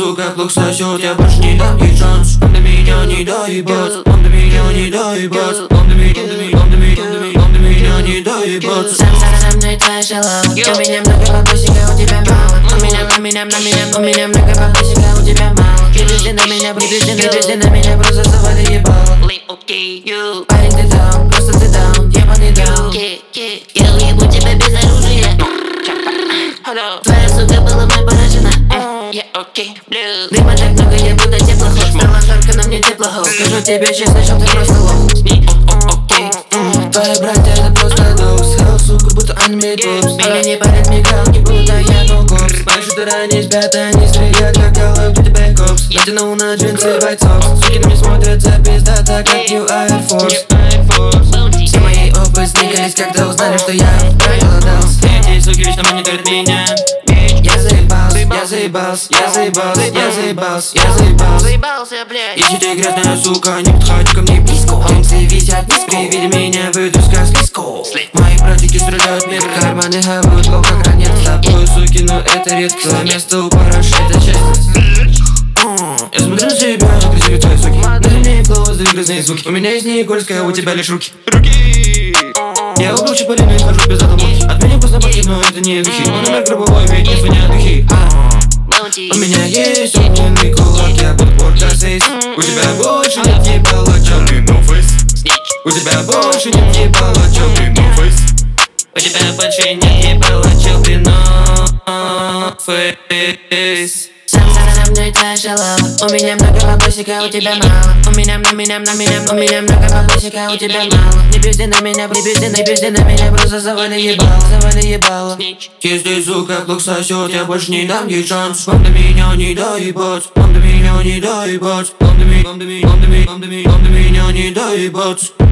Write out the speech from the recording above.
сука, плохо сосет, я больше не дам ей шанс. Он до меня не доебется, он до меня не доебется, он до меня не доебется. Со мной твоя шалава. У меня много подписчиков, у тебя мало. У меня много подписчиков, у тебя мало. Прибежи на меня, просто завали ебало. Парень, ты даун, просто ты даун, ебаный даун. Я уебу тебя без оружия. Твоя сука была мной поражена. Дыма так много, я будто теплоход. Стало жарко, но мне теплоход. Скажу тебе честно, что ты просто лох. Твои братья это просто докс. Хелл, сука, будто анime топс. Меня не парят мигалки, будто я нокопс. Мои шутеры не спят, они стреляют, как Call of Duty Black Ops. Я тянул на джинсы бойцов. Суки на меня смотрятся пиздато, как New Air Force. Все мои опы сникались, когда узнали, что я проголодался. Эти суки вечно мониторят меня. Я заебался. Заебался, блядь. Если ты грязная сука, не подходи ко мне близко. Джинсы висят низко, при виде меня выйду с сказки. Мои братики стреляют мне в карманы, хавают лол, как ранят с тобой, суки, но это редко. Свое место у параши, это честность. Я смотрю на себя, красивые твои суки. На мне голос, да грязные звуки. У меня есть не Игорская, у тебя лишь руки. Я убил Чаполину и хожу без отмутки. От меня вкусно пахнет, но это не духи. Он умер гробовой, ведь не звонят духи. У меня есть огненный кулак, я подборка сейс. У тебя больше нет ебала, чё ты ноуфейс. У тебя больше нет ебала, чё ты ноуфейс. У тебя больше нет ебала, чё ты ноуфейс. Со мной твоя шалава. У меня много подписчиков, у тебя мало. У меня много подписчиков, у тебя мало. Не пизди на меня, просто завали ебало. Если сука плохо сосет, я больше не дам ей шанс. Он до меня не доебется, он до меня не доебется, он до меня не доебется.